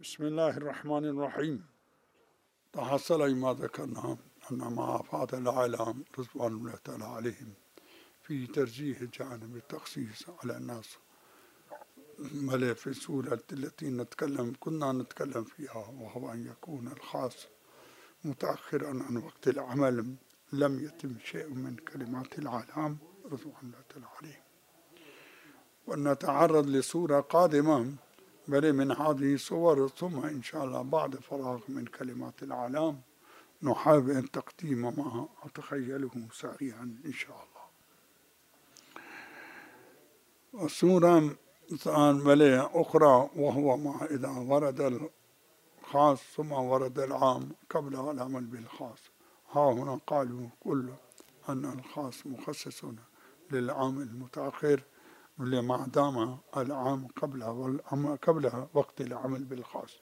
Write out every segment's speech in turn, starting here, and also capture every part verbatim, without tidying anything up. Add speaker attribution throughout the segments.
Speaker 1: بسم الله الرحمن الرحيم. تحصل ما ذكرنا أن مع أفعاد العالم رضوان الله تعالى عليهم في ترجيح جانب التخصيص على الناس بل في السورة التي نتكلم كنا نتكلم فيها، وهو أن يكون الخاص متأخرا عن وقت العمل لم يتم شيء من كلمات العالم رضوان الله تعالى عليهم. ونتعرض لسورة قادمة بل من هذه الصور، ثم إن شاء الله بعد فراغ من كلمات العالم نحاول أن تقديم ما أتخيله سريعا إن شاء الله. السورة بل أخرى وهو ما إذا ورد الخاص ثم ورد العام قبل العمل بالخاص. ها هنا قالوا كل أن الخاص مخصص للعام المتأخر لما دام العام قبل قبل وقت العمل بالخاص.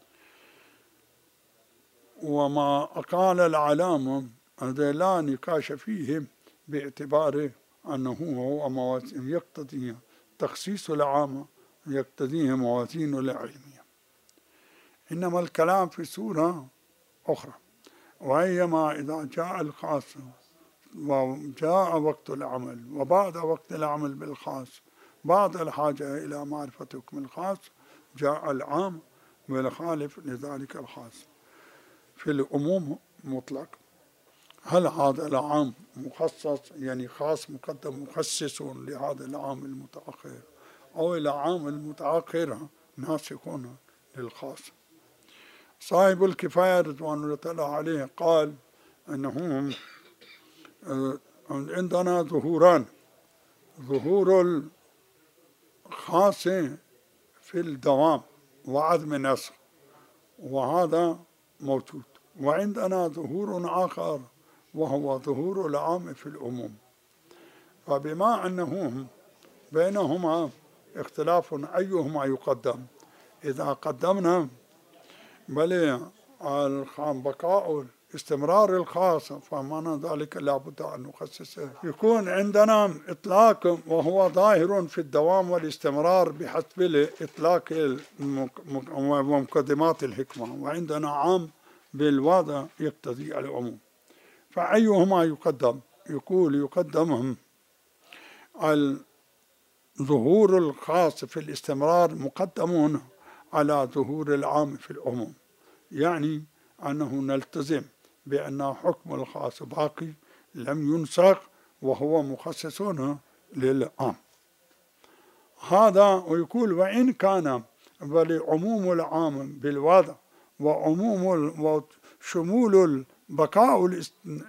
Speaker 1: وما قال العلامة هذا لا نقاش فيه باعتبار أنه هو موازين يقتضي تخصيص العام يقتضيه موازين العلمية، إنما الكلام في سورة أخرى، وهي ما إذا جاء الخاص وجاء وقت العمل وبعد وقت العمل بالخاص بعد الحاجة إلى معرفة حكم الخاص جاء العام والخالف لذلك الخاص في العموم مطلق. هل هذا العام مخصص يعني خاص مقدم مخصص لهذا العام المتأخر، أو العام المتأخر ناسخ للخاص؟ صاحب الكفاية رضوان الله تعالى عليه قال أنه عندنا ظهوران، ظهور الخاص في الدوام وعدم النسخ وهذا موجود، وعندنا ظهور آخر وهو ظهور العام في العموم. فبما أنهم بينهما اختلاف أيهما يقدم، إذا قدمنا بل بقاء استمرار الخاص فمعنى ذلك لابد أن نخصصه، يكون عندنا إطلاق وهو ظاهر في الدوام والاستمرار بحسب الإطلاق ومقدمات الحكمة، وعندنا عام بالوضع يقتضي العموم. فأيهما يقدم؟ يقول يقدم الظهور الخاص في الاستمرار مقدم على ظهور العام في العموم، يعني أنه نلتزم بأن حكم الخاص باقي لم ينسخ وهو مخصص للعام. هذا ويقول وإن كان ولعموم العام بالوضع وعموم وشمول بقاء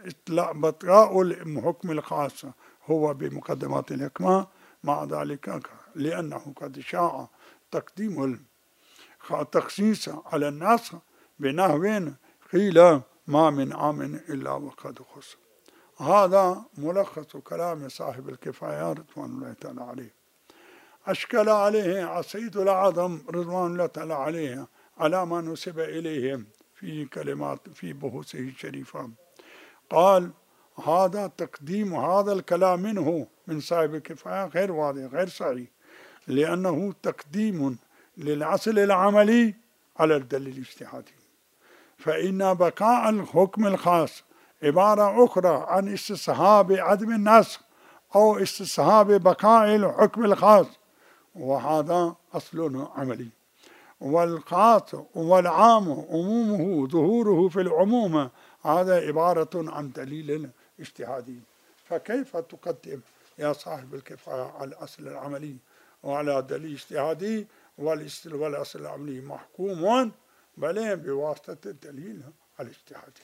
Speaker 1: بقاء الحكم الخاص هو بمقدمات الحكمة، مع ذلك لأنه قد شاع تقديم التخصيص على الناس بنحو قيل ما من عام إلا وقد خص. هذا ملخص كلام صاحب الكفاية رضوان الله تعالى عليه. أشكل عليه السيد الأعظم رضوان الله تعالى عليه على ما نسب إليه في كلمات في بحوثه الشريفة. قال هذا تقديم هذا الكلام منه من صاحب الكفاية غير واضح غير صحيح، لأنه تقديم للأصل العملي على الدليل الاجتهادي، فإن بقاء الحكم الخاص عبارة أخرى عن استصحاب عدم النسخ أو استصحاب بقاء الحكم الخاص، وهذا أصل عملي. والخاص والعام عمومه ظهوره في العموم هذا عبارة عن دليل اجتهادي. فكيف تقدم يا صاحب الكفاية على الأصل العملي وعلى دليل اجتهادي والأصل العملي محكوم بل بواسطة الدليل الاجتهادي؟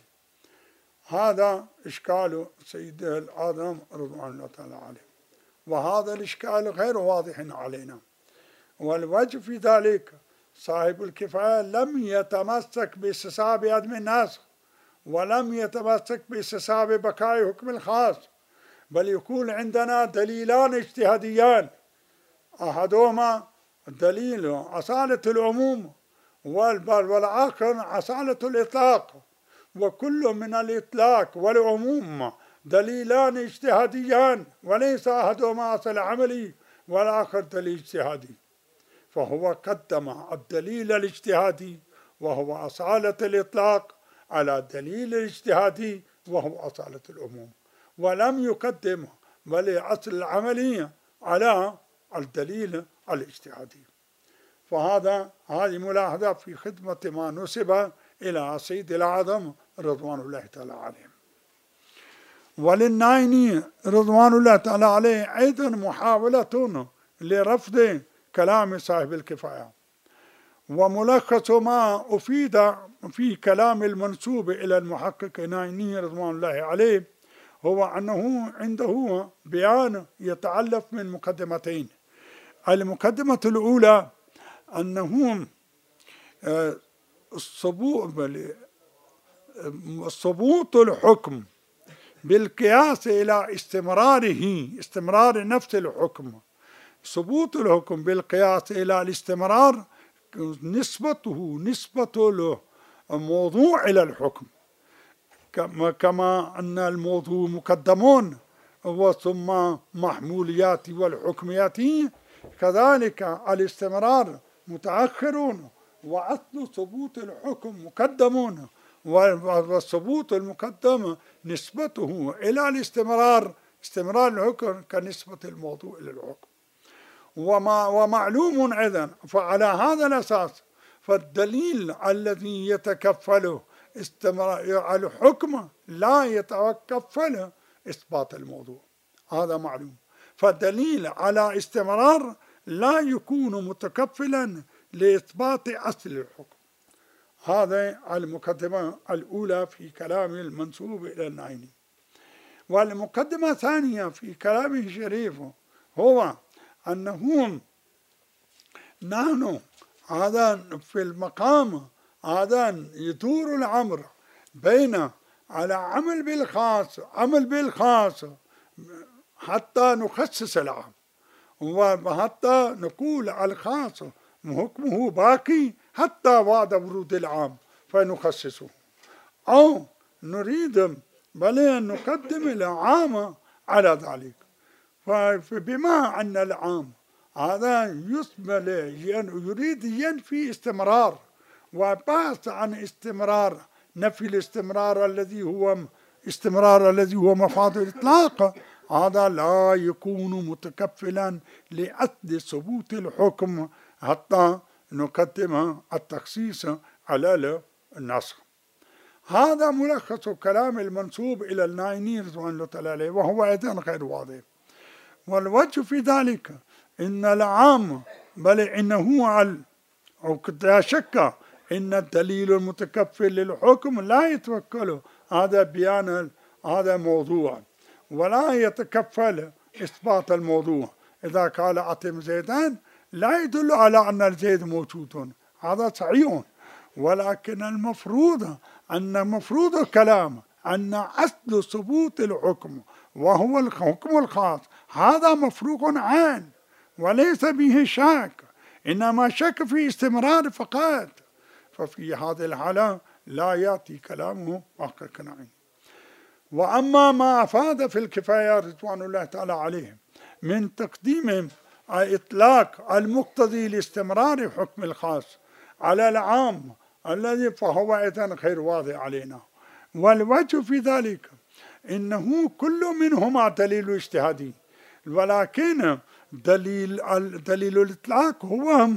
Speaker 1: هذا إشكال سيد الأعظم رضوان الله تعالى عليه، وهذا الإشكال غير واضح علينا. والوجه في ذلك صاحب الكفاية لم يتمسك باستصحاب عدم النسخ ولم يتمسك باستصحاب بقاء حكم الخاص، بل يكون عندنا دليلان اجتهاديان، أحدهما دليل أصالة العموم والآخر أصالة الإطلاق، وكل من الإطلاق والعموم دليلان اجتهاديان وليس أحدهما أصل عملي والآخر دليل اجتهادي. فهو قدم الدليل الاجتهادي وهو أصالة الإطلاق على الدليل الاجتهادي وهو أصالة العموم، ولم يقدم بل أصل العملية على الدليل الاجتهادي. فهذا هذه ملاحظة في خدمة ما نسب إلى سيد الأعظم رضوان الله تعالى عليه. وللنايني رضوان الله تعالى عليه أيضا محاولة لرفض كلام صاحب الكفاية، وملخص ما أفيد في كلام المنسوب إلى المحقق نايني رضوان الله عليه هو أنه عنده بيان يتألف من مقدمتين. المقدمة الأولى أنه ثبوت الحكم بالقياس إلى استمراره، استمرار نفس الحكم، ثبوت الحكم بالقياس إلى الاستمرار نسبته نسبة الموضوع إلى الحكم، كما أن الموضوع مقدمون وثم محموليات والحكميات، كذلك الاستمرار متأخرون وأصل ثبوت الحكم مقدمون، والثبوت المقدم نسبته إلى الاستمرار، استمرار الحكم كنسبة الموضوع إلى الحكم. وما ومعلوم أيضا فعلى هذا الأساس فالدليل الذي يتكفله استمرار الحكم لا يتكفل إثبات الموضوع، هذا معلوم. فالدليل على استمرار لا يكون متكفلا لإثبات أصل الحكم. هذا المقدمة الأولى في كلام المنسوب إلى النايني. والمقدمة الثانية في كلامه الشريف هو أنه نحن هذا في المقام هذا يدور الأمر بين على عمل بالخاص، عمل بالخاص حتى نخصص العام، وحتى نقول الخاص حكمه باقي حتى بعد ورود العام فنخصصه، أو نريد بل أن نقدم العام على ذلك. فبما أن العام هذا يثمل يريد ينفي استمرار، وبحث عن استمرار نفي الاستمرار الذي هو استمرار الذي هو مفاد الإطلاق، هذا لا يكون متكفلا لأصل ثبوت الحكم حتى نقدم التخصيص على النسخ. هذا ملخص كلام المنسوب إلى النايني رضوان الله تعالى عليه، وهو أيضا غير واضح. والوجه في ذلك إن العام بل إنه لا شك إن الدليل المتكفل للحكم لا يتوكل هذا بيان هذا موضوع، ولا يتكفل إثبات الموضوع. إذا قال أتم زيدان لا يدل على أن الزيد موجود، هذا صحيح، ولكن المفروض أن مفروض الكلام أن أصل ثبوت الحكم وهو الحكم الخاص هذا مفروغ عن وليس به شك، إنما شك في استمرار فقط. ففي هذه الحالة لا يأتي كلامه محقق نعيم. وأما ما أفاد في الكفاية رضوان الله تعالى عليه من تقديم إطلاق المقتضي لاستمرار حكم الخاص على العام الذي فهو أيضا غير واضح علينا. والوجه في ذلك إنه كل منهما دليل اجتهادي، ولكن دليل دليل الإطلاق هو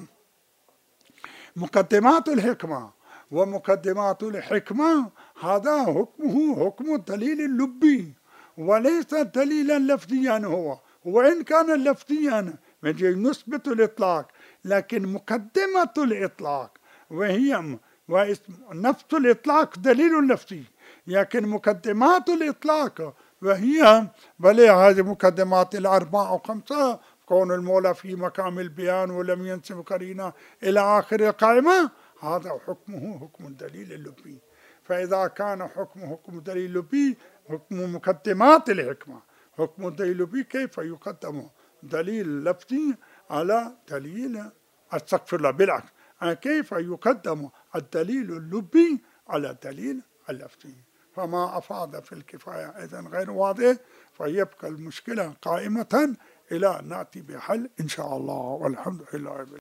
Speaker 1: مقدمات الحكمة، ومقدمات الحكمة هذا حكمه حكم الدليل اللبي وليس دليلا لفظيا، هو وإن كان لفظيا نثبت الإطلاق، لكن مقدمة الإطلاق وهي نفس الإطلاق دليل لفظي، لكن مقدمات الإطلاق وهي بل هذه مقدمات الأربعة أو خمسة، كون المولى في مقام البيان ولم ينسب قرينة إلى آخر القائمة، هذا حكمه حكم الدليل اللبي. فإذا كان حكمه حكم الدليل اللبي حكم مقدمات الحكمة حكم الدليل اللبي، كيف يقدم دليل لفظي على دليل استغفر الله بالعكس، كيف يقدم الدليل اللبي على الدليل اللفظي؟ فما أفاد في الكفاية أيضا غير واضح، فيبقى المشكلة قائمة إلى أن نأتي بحل إن شاء الله، والحمد لله.